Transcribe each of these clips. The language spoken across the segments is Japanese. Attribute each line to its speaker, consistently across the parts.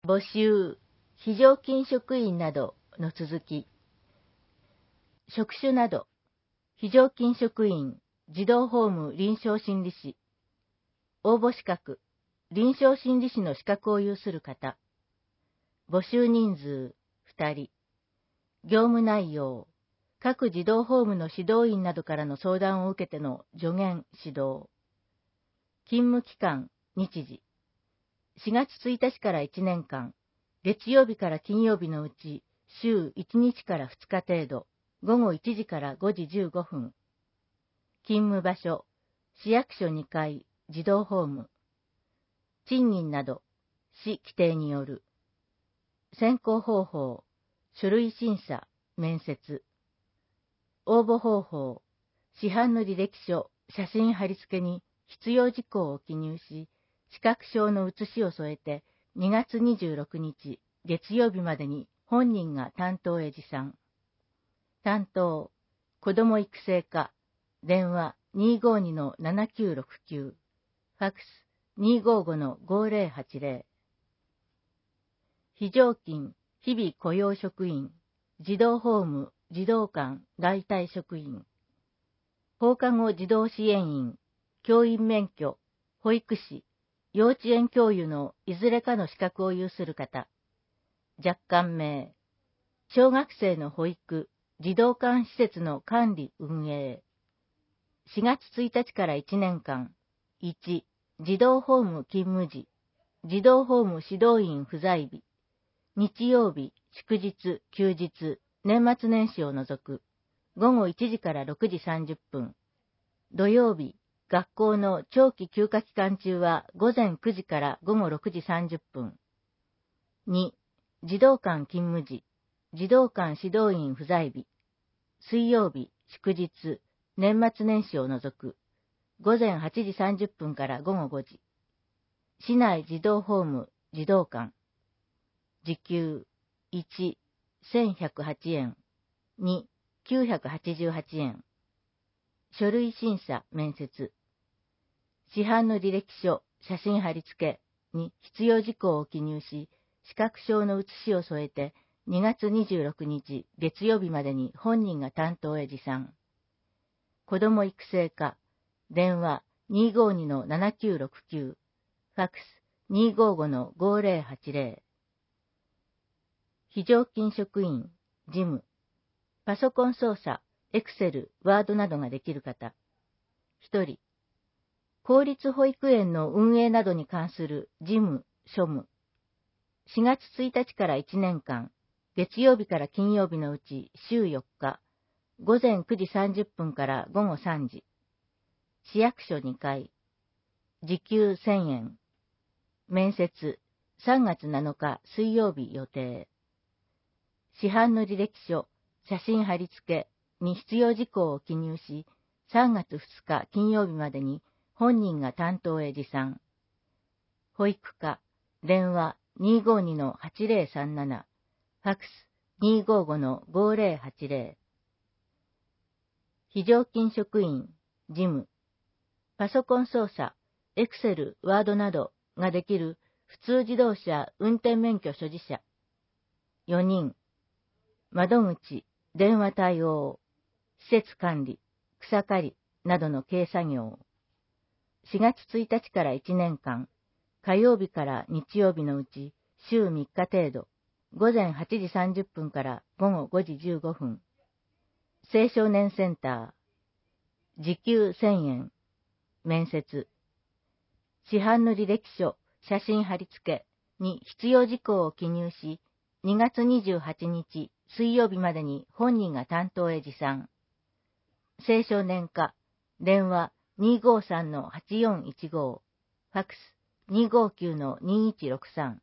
Speaker 1: 募集、非常勤職員などの続き。職種など、非常勤職員、児童ホーム臨床心理士。応募資格、臨床心理士の資格を有する方。募集人数、2人。業務内容、各児童ホームの指導員などからの相談を受けての助言・指導。勤務期間、日時。4月1日から1年間、月曜日から金曜日のうち、週1日から2日程度、午後1時から5時15分。勤務場所、市役所2階、児童ホーム。賃金など、市規定による。選考方法、書類審査、面接。応募方法、市販の履歴書、写真貼り付けに必要事項を記入し、資格証の写しを添えて2月26日月曜日までに本人が担当へ持参。担当、子ども育成課、電話252-7969、ファックス255-5080。非常勤、日々雇用職員、児童ホーム、児童館、代替職員。放課後児童支援員、教員免許、保育士、幼稚園教諭のいずれかの資格を有する方。若干名。小学生の保育、児童館施設の管理運営。4月1日から1年間。1、児童ホーム勤務時。児童ホーム指導員不在日。日曜日、祝日、休日、年末年始を除く。午後1時から6時30分。土曜日、学校の長期休暇期間中は午前9時から午後6時30分。2、児童館勤務時、児童館指導員不在日。水曜日、祝日、年末年始を除く。午前8時30分から午後5時。市内児童ホーム、児童館。時給、1、1108円。2、988円。書類審査、面接。市販の履歴書、写真貼り付けに必要事項を記入し、資格証の写しを添えて2月26日月曜日までに本人が担当へ持参。子ども育成課、電話252-7969、ファックス255-5080。非常勤職員、事務。パソコン操作、エクセル、ワードなどができる方。1人。公立保育園の運営などに関する事務、庶務。4月1日から1年間、月曜日から金曜日のうち週4日、午前9時30分から午後3時。市役所2階。時給1000円。面接、3月7日水曜日予定。市販の履歴書、写真貼り付けに必要事項を記入し、3月2日金曜日までに本人が担当へ持参。保育課、電話252-8037、ファックス255-5080。非常勤職員、事務。パソコン操作、エクセル、ワードなどができる普通自動車運転免許所持者。4人。窓口、電話対応、施設管理、草刈りなどの軽作業。4月1日から1年間、火曜日から日曜日のうち週3日程度、午前8時30分から午後5時15分。青少年センター。時給1000円。面接。市販の履歴書、写真貼り付けに必要事項を記入し、2月28日水曜日までに本人が担当へ持参。青少年課、電話253-8415、ファックス259-2163。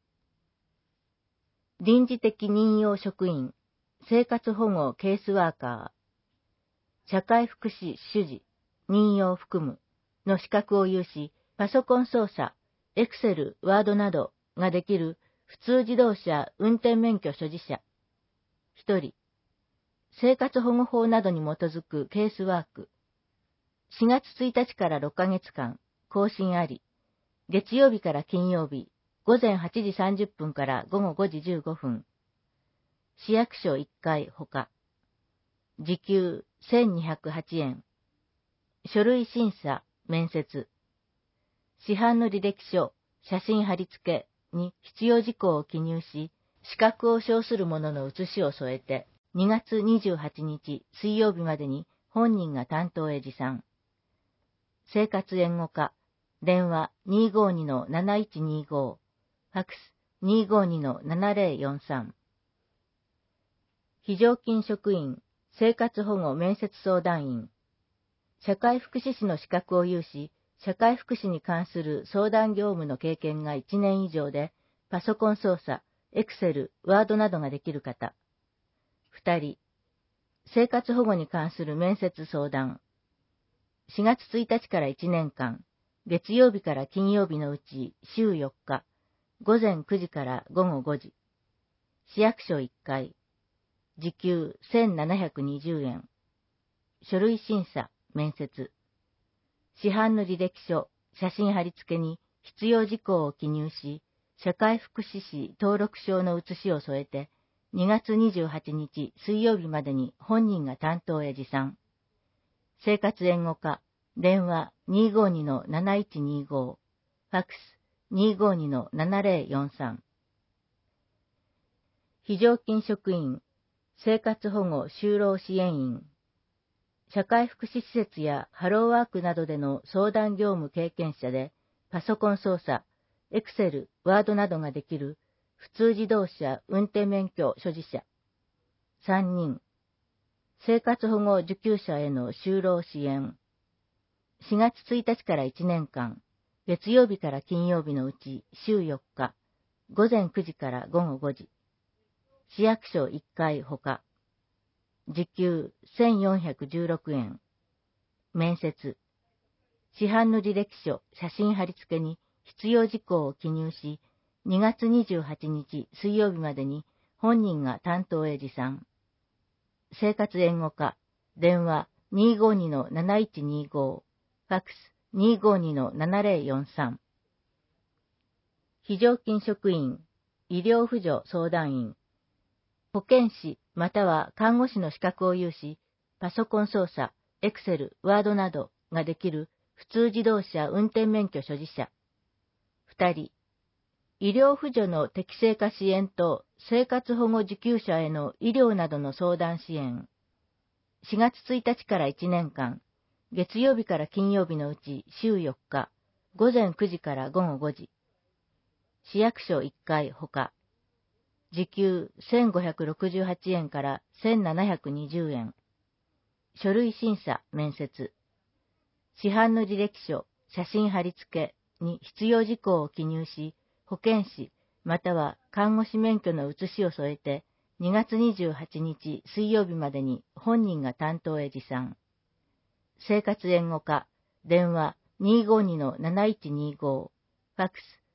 Speaker 1: 臨時的任用職員、生活保護ケースワーカー、社会福祉主事、任用含むの資格を有し、パソコン操作、エクセル、ワードなどができる普通自動車運転免許所持者。1人。生活保護法などに基づくケースワーク。4月1日から6ヶ月間、更新あり。月曜日から金曜日、 午前8時30分から午後5時15分。市役所1階ほか。時給1208円。書類審査、面接。市販の履歴書、写真貼り付けに必要事項を記入し、資格を証するものの写しを添えて、2月28日水曜日までに本人が担当へ持参。生活援護課、電話 252-7125、ファックス 252-7043。非常勤職員、生活保護面接相談員。社会福祉士の資格を有し、社会福祉に関する相談業務の経験が1年以上で、パソコン操作、エクセル、ワードなどができる方。2人。生活保護に関する面接相談。4月1日から1年間、月曜日から金曜日のうち週4日、午前9時から午後5時。市役所1階。時給1720円。書類審査、面接。市販の履歴書、写真貼り付けに必要事項を記入し、社会福祉士登録証の写しを添えて、2月28日水曜日までに本人が担当へ持参。生活援護課、電話 252-7125、ファックス 252-7043。非常勤職員、生活保護就労支援員。社会福祉施設やハローワークなどでの相談業務経験者で、パソコン操作、エクセル、ワードなどができる普通自動車運転免許所持者。3人。生活保護受給者への就労支援。4月1日から1年間、月曜日から金曜日のうち週4日、午前9時から午後5時。市役所1階ほか。時給1416円。面接。市販の履歴書、写真貼り付けに必要事項を記入し、2月28日水曜日までに本人が担当へ持参。生活援護課、電話 252-7125、ファックス 252-7043。非常勤職員、医療扶助相談員。保健師または看護師の資格を有し、パソコン操作、エクセル、ワードなどができる普通自動車運転免許所持者。2人。医療扶助の適正化支援と生活保護受給者への医療などの相談支援。4月1日から1年間、月曜日から金曜日のうち週4日、午前9時から午後5時。市役所1階ほか。時給1568円から1720円。書類審査、面接。市販の履歴書、写真貼り付けに必要事項を記入し、保健師または看護師免許の写しを添えて、2月28日水曜日までに本人が担当へ持参。生活援護課、電話 252-7125、ファックス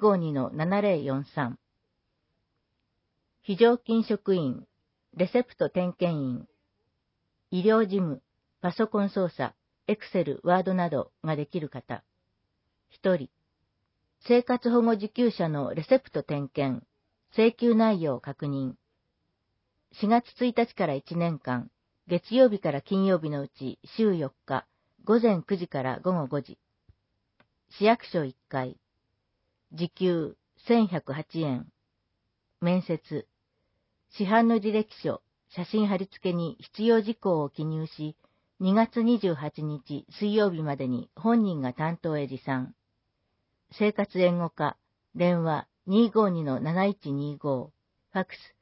Speaker 1: 252-7043。非常勤職員、レセプト点検員。医療事務、パソコン操作、エクセル、ワードなどができる方。1人。生活保護受給者のレセプト点検、請求内容を確認。4月1日から1年間、月曜日から金曜日のうち週4日、午前9時から午後5時。市役所1階。時給1108円。面接。市販の履歴書、写真貼り付けに必要事項を記入し、2月28日水曜日までに本人が担当へ持参。生活援護課、電話 252-7125、ファックス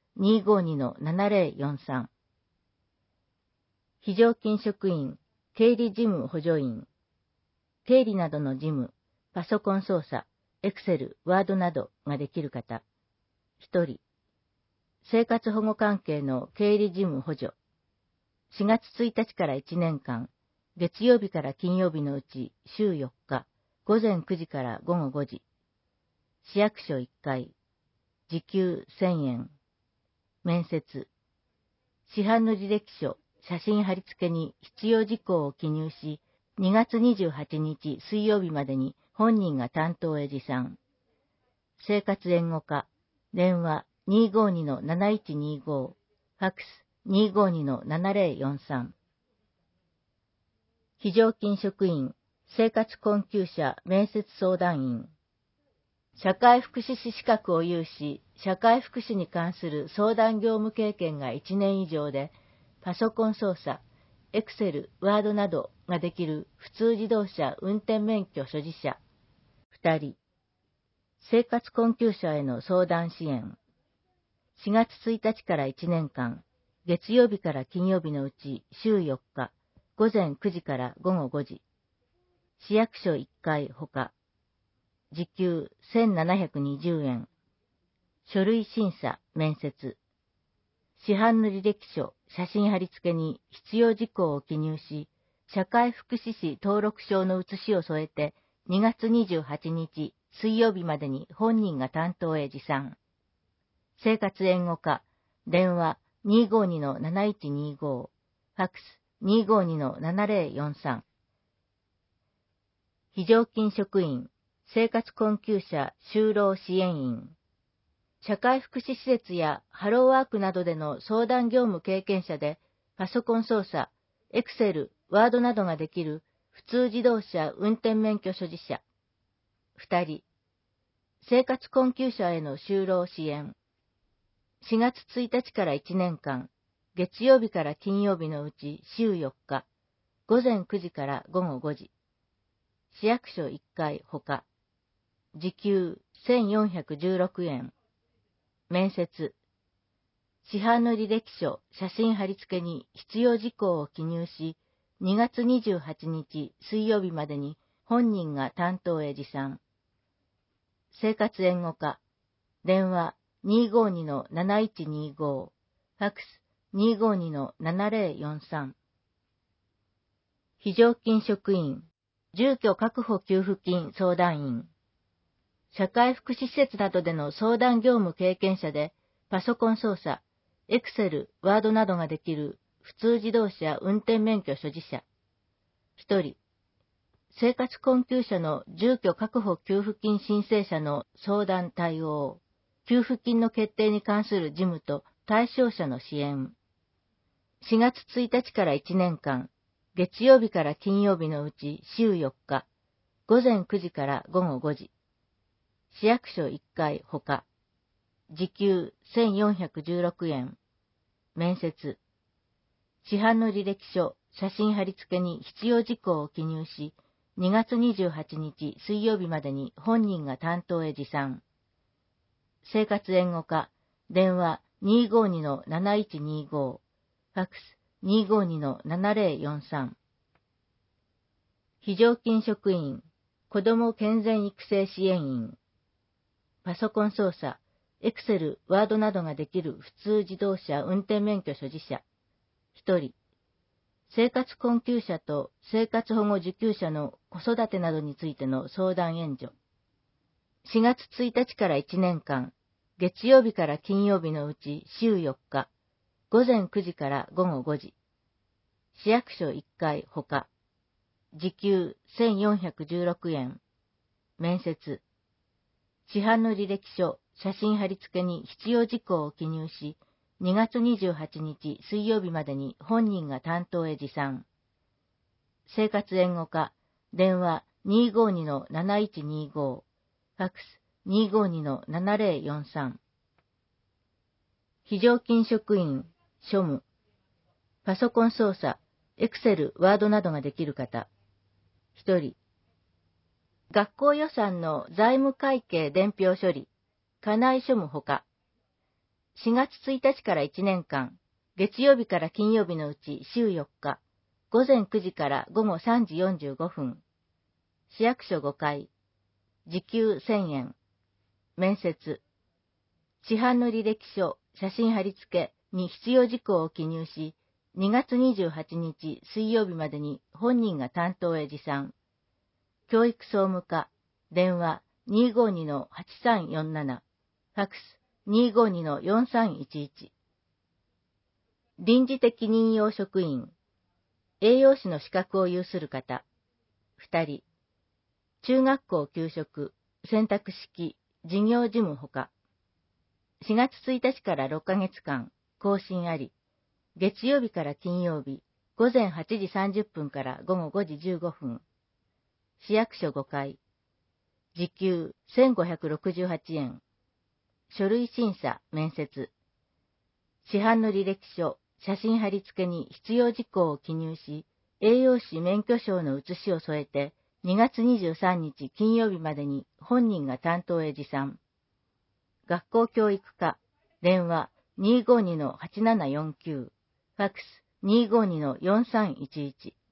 Speaker 1: 252-7043。非常勤職員、経理事務補助員。経理などの事務、パソコン操作、エクセル、ワードなどができる方。1人。生活保護関係の経理事務補助。4月1日から1年間、月曜日から金曜日のうち週4日、午前9時から午後5時。市役所1階。時給1000円。面接。市販の履歴書、写真貼り付けに必要事項を記入し、2月28日水曜日までに本人が担当へ持参。 生活援護課、電話252-7125、ファックス252-7043。非常勤職員、生活困窮者面接相談員。社会福祉士資格を有し、社会福祉に関する相談業務経験が1年以上で、パソコン操作、Excel、Word などができる普通自動車運転免許所持者。2人。生活困窮者への相談支援。4月1日から1年間、月曜日から金曜日のうち週4日、午前9時から午後5時。市役所1回ほか。時給1720円。書類審査、面接。市販の履歴書、写真貼り付けに必要事項を記入し、社会福祉士登録証の写しを添えて2月28日水曜日までに本人が担当へ持参。生活援護課、電話252-7125、ファックス252-7043。非常勤職員、生活困窮者就労支援員。社会福祉施設やハローワークなどでの相談業務経験者で、パソコン操作、Excel、Word などができる普通自動車運転免許所持者。2人。生活困窮者への就労支援。4月1日から1年間、月曜日から金曜日のうち週4日、午前9時から午後5時。市役所1回ほか。時給1416円。面接。市販の履歴書、写真貼り付けに必要事項を記入し、2月28日水曜日までに本人が担当へ持参。生活援護課、電話252-7125、ファックス252-7043。非常勤職員、住居確保給付金相談員。社会福祉施設などでの相談業務経験者で、パソコン操作、Excel、Word などができる普通自動車運転免許所持者。1人。生活困窮者の住居確保給付金申請者の相談対応。給付金の決定に関する事務と対象者の支援。4月1日から1年間、月曜日から金曜日のうち週4日、午前9時から午後5時。市役所1回ほか。時給1416円。面接。市販の履歴書、写真貼り付けに必要事項を記入し、2月28日水曜日までに本人が担当へ持参。生活援護課、電話252-7125、ファックス252-7043。非常勤職員、子ども健全育成支援員。パソコン操作、Excel、Word などができる普通自動車運転免許所持者。1人。生活困窮者と生活保護受給者の子育てなどについての相談援助。4月1日から1年間、月曜日から金曜日のうち週4日、午前9時から午後5時。市役所1回ほか。時給1416円。面接。市販の履歴書、写真貼り付けに必要事項を記入し、2月28日水曜日までに本人が担当へ持参。生活援護課、電話252-7125、ファックス252-7043。非常勤職員、庶務。パソコン操作、Excel、Word などができる方。1人。学校予算の財務会計伝票処理、家内庶務ほか。4月1日から1年間、月曜日から金曜日のうち週4日、午前9時から午後3時45分。市役所5回。時給1000円。面接。市販の履歴書、写真貼り付けに必要事項を記入し、2月28日水曜日までに本人が担当へ持参。教育総務課、電話252-8347、ファックス252-4311。臨時的任用職員、栄養士の資格を有する方、2人。中学校給食、選択式、 事業事務ほか。4月1日から6ヶ月間、更新あり。月曜日から金曜日、午前8時30分から午後5時15分。市役所5階。時給1568円。書類審査、面接。市販の履歴書、写真貼り付けに必要事項を記入し、栄養士免許証の写しを添えて、2月23日金曜日までに本人が担当へ持参。学校教育課、電話 252-8749、ファックス 252-4311。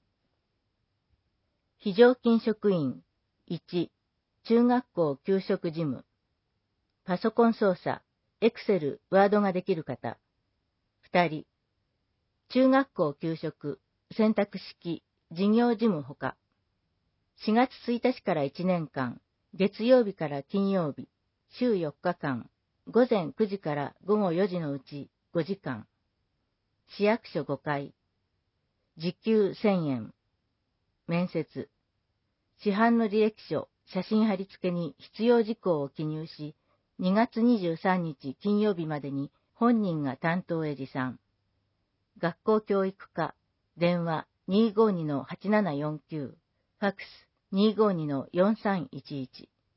Speaker 1: 非常勤職員1、中学校給食事務。パソコン操作、エクセル、ワードができる方。2人、中学校給食、選択式、事業事務ほか。4月1日から1年間、月曜日から金曜日、週4日間、午前9時から午後4時のうち5時間。市役所5階。時給1000円。面接。市販の履歴書、写真貼り付けに必要事項を記入し、2月23日金曜日までに本人が担当へ持参。学校教育課、電話 252-8749、ファックス 252-4311。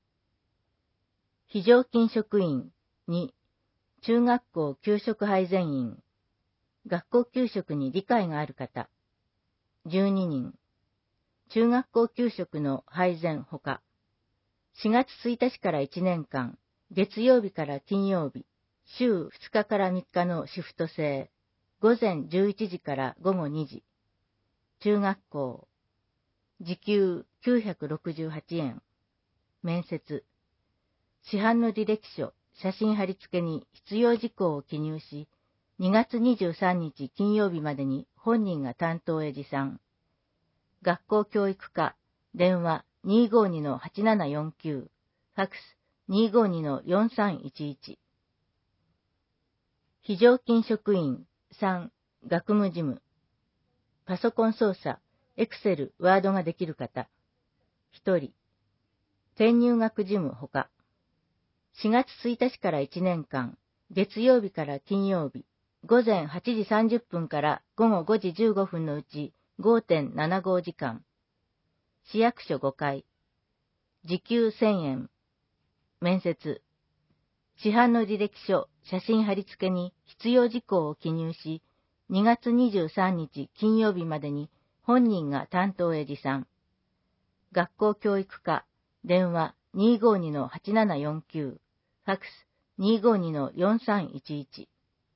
Speaker 1: 非常勤職員2、中学校給食配膳員。学校給食に理解がある方。12人。中学校給食の配膳ほか。4月1日から1年間、月曜日から金曜日、週2日から3日のシフト制。午前11時から午後2時。中学校。時給968円。面接。市販の履歴書、写真貼り付けに必要事項を記入し、2月23日金曜日までに本人が担当へ持参。学校教育課、電話 252-8749、ファックス 252-4311。非常勤職員3、学務事務。パソコン操作、エクセル、ワードができる方。1人。転入学事務ほか。4月1日から1年間、月曜日から金曜日、午前8時30分から午後5時15分のうち 5.75 時間。市役所5階。時給1000円。面接。市販の履歴書、写真貼り付けに必要事項を記入し、2月23日金曜日までに本人が担当へ持参。学校教育課、電話 252-8749、ファックス 252-4311。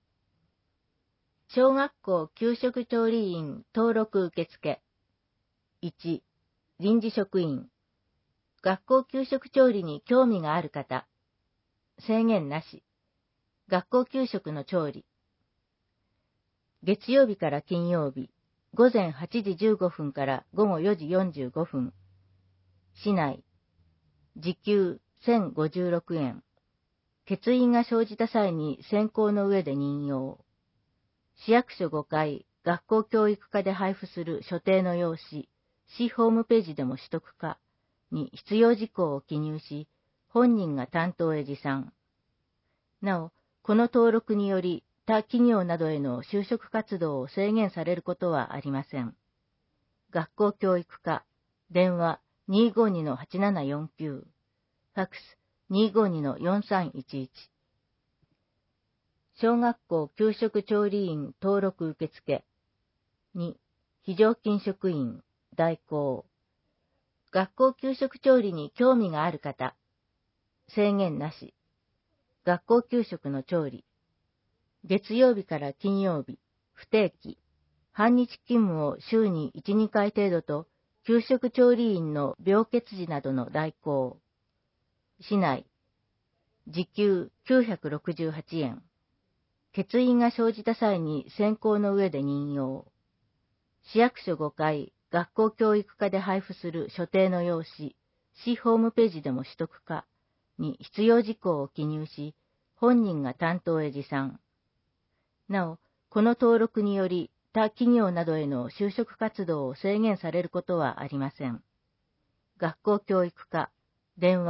Speaker 1: 小学校給食調理員登録受付。1、臨時職員。学校給食調理に興味がある方。制限なし。学校給食の調理。月曜日から金曜日、午前8時15分から午後4時45分。市内。時給1056円。欠員が生じた際に選考の上で任用。市役所5階、学校教育課で配布する所定の用紙、市ホームページでも取得かに必要事項を記入し、本人が担当へ持参。なお、この登録により他企業などへの就職活動を制限されることはありません。学校教育課、電話 252-8749、ファックス 252-4311。小学校給食調理員登録受付。2、非常勤職員、代行。学校給食調理に興味がある方。制限なし。学校給食の調理。月曜日から金曜日、不定期。半日勤務を週に1、2回程度と、給食調理員の病欠時などの代行。市内。時給968円。欠員が生じた際に選考の上で任用。市役所5階、学校教育課で配布する所定の用紙、市ホームページでも取得かに必要事項を記入し、本人が担当へ持参。なお、この登録により他企業などへの就職活動を制限されることはありません。学校教育課、電話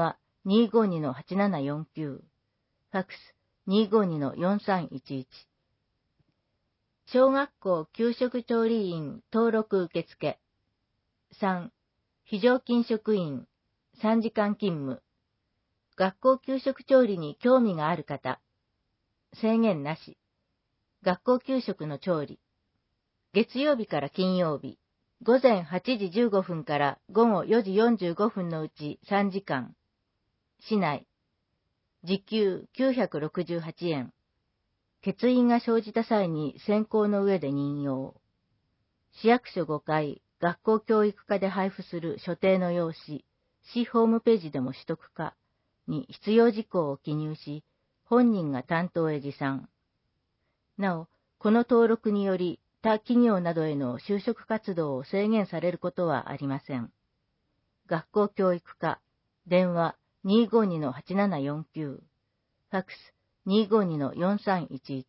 Speaker 1: 252-8749、ファックス 252-4311。小学校給食調理員登録受付。3、非常勤職員、3時間勤務。学校給食調理に興味がある方。制限なし。学校給食の調理。月曜日から金曜日、午前8時15分から午後4時45分のうち3時間。市内。時給968円。欠員が生じた際に選考の上で任用。市役所5階、学校教育課で配布する所定の用紙、市ホームページでも取得可に必要事項を記入し、本人が担当へ持参。なお、この登録により他企業などへの就職活動を制限されることはありません。学校教育課、電話252-8749、ファックス252-4311。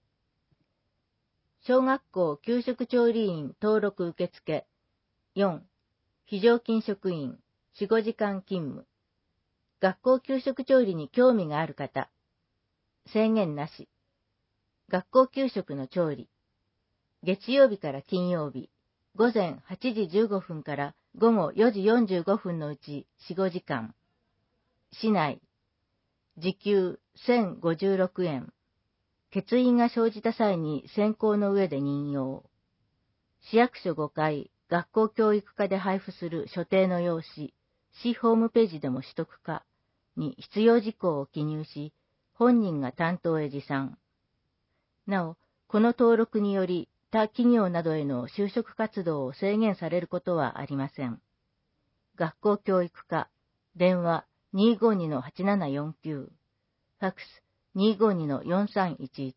Speaker 1: 小学校給食調理員登録受付。4、非常勤職員、4、5時間勤務。学校給食調理に興味がある方。制限なし。学校給食の調理。月曜日から金曜日、午前8時15分から午後4時45分のうち4、5時間。市内。時給1056円。欠員が生じた際に選考の上で任用。市役所5階、学校教育課で配布する所定の用紙、市ホームページでも取得可に必要事項を記入し、本人が担当へ持参。なお、この登録により他企業などへの就職活動を制限されることはありません。学校教育課、電話252-8749、ファックス252-4311。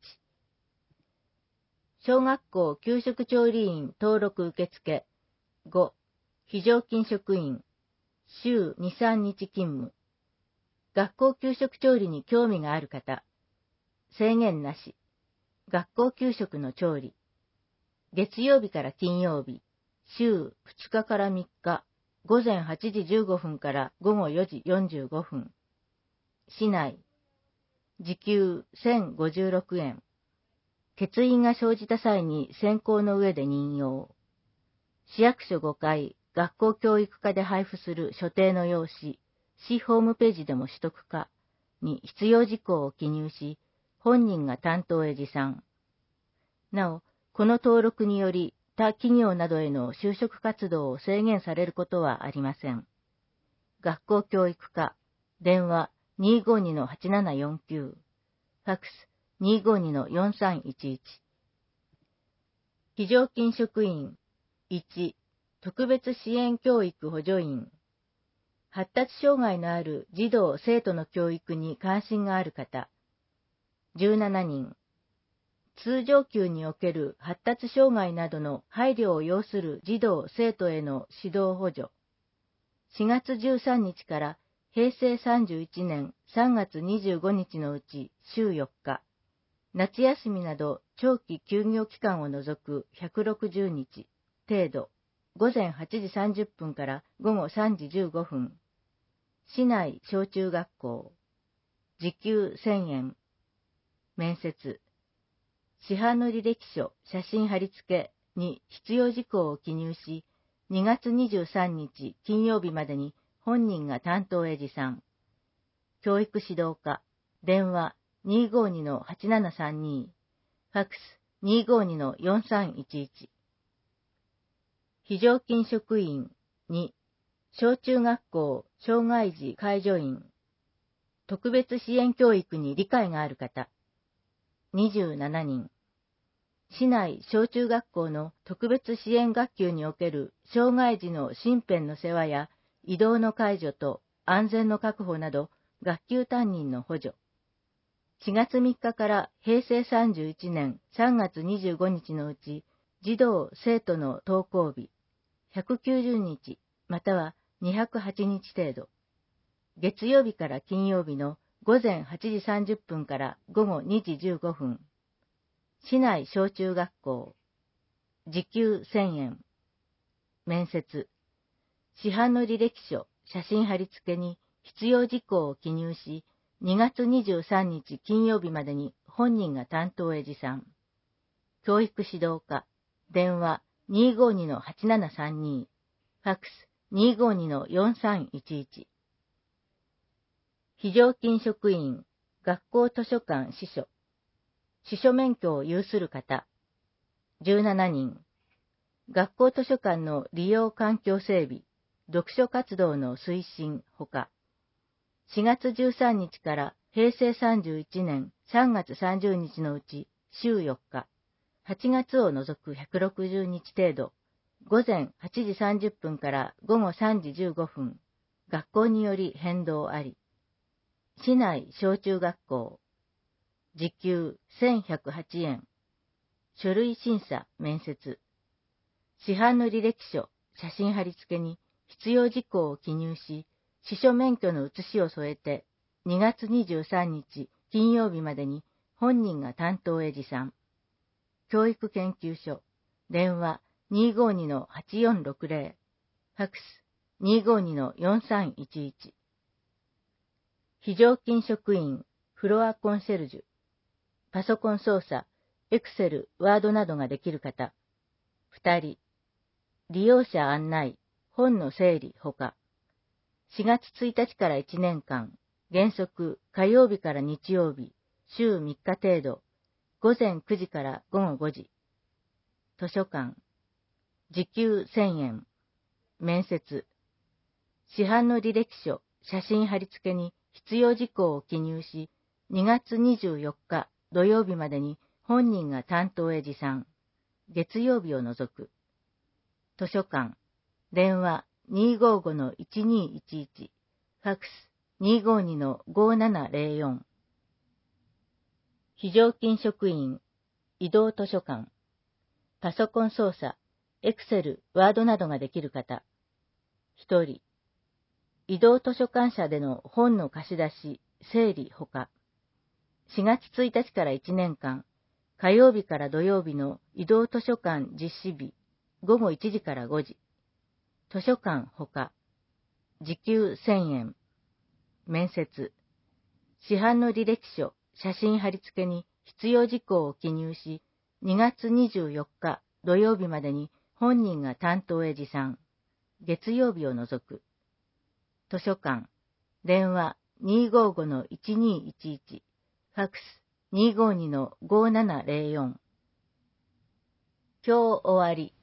Speaker 1: 小学校給食調理員登録受付。5、非常勤職員、週2、3日勤務。学校給食調理に興味がある方。制限なし。学校給食の調理。月曜日から金曜日、週2日から3日、午前8時15分から午後4時45分。市内。時給1056円。欠員が生じた際に選考の上で任用。市役所5階、学校教育課で配布する所定の用紙、市ホームページでも取得可に必要事項を記入し、本人が担当へ持参。なお、この登録により他企業などへの就職活動を制限されることはありません。学校教育課、電話252-8749、ファックス252-4311。非常勤職員。1、特別支援教育補助員。発達障害のある児童・生徒の教育に関心がある方。17人。通常級における発達障害などの配慮を要する児童・生徒への指導補助。4月13日から平成31年3月25日のうち週4日。夏休みなど長期休業期間を除く160日。程度、午前8時30分から午後3時15分。市内小中学校。時給1000円。面接。市販の履歴書、写真貼り付けに必要事項を記入し、2月23日金曜日までに本人が担当へ持参。教育指導課。電話252-8732。ファックス252-4311。非常勤職員。2、小中学校障害児介助員。特別支援教育に理解がある方。27人。市内小中学校の特別支援学級における障害児の身辺の世話や移動の介助と安全の確保など学級担任の補助。4月3日から平成31年3月25日のうち児童・生徒の登校日。190日または208日程度。月曜日から金曜日の午前8時30分から午後2時15分。市内小中学校。時給1000円。面接。市販の履歴書、写真貼り付けに必要事項を記入し、2月23日金曜日までに本人が担当へ持参。教育指導課、電話 252-8732、ファックス 252-4311。非常勤職員、学校図書館司書。司書免許を有する方、17人。学校図書館の利用環境整備、読書活動の推進ほか、4月13日から平成31年3月30日のうち週4日、8月を除く160日程度、午前8時30分から午後3時15分、学校により変動あり。市内小中学校、時給1108円。書類審査、面接。市販の履歴書、写真貼り付けに必要事項を記入し、司書免許の写しを添えて、2月23日金曜日までに本人が担当へ持参。教育研究所、電話 252-8460、ファックス 252-4311。非常勤職員、フロアコンシェルジュ。パソコン操作、エクセル、ワードなどができる方、2人。利用者案内、本の整理ほか。4月1日から1年間、原則火曜日から日曜日、週3日程度、午前9時から午後5時。図書館、時給1000円。面接。市販の履歴書、写真貼り付けに必要事項を記入し、2月24日土曜日までに本人が担当へ持参。月曜日を除く。図書館、電話 255-1211、ファックス 252-5704。非常勤職員、移動図書館。パソコン操作、エクセル、ワードなどができる方。1人。移動図書館舎での本の貸し出し、整理ほか。4月1日から1年間、火曜日から土曜日の移動図書館実施日、午後1時から5時。図書館ほか。時給1000円。面接。市販の履歴書、写真貼り付けに必要事項を記入し、2月24日土曜日までに本人が担当へ持参。月曜日を除く。図書館、電話 255-1211、ファックス 252-5704。今日終わり。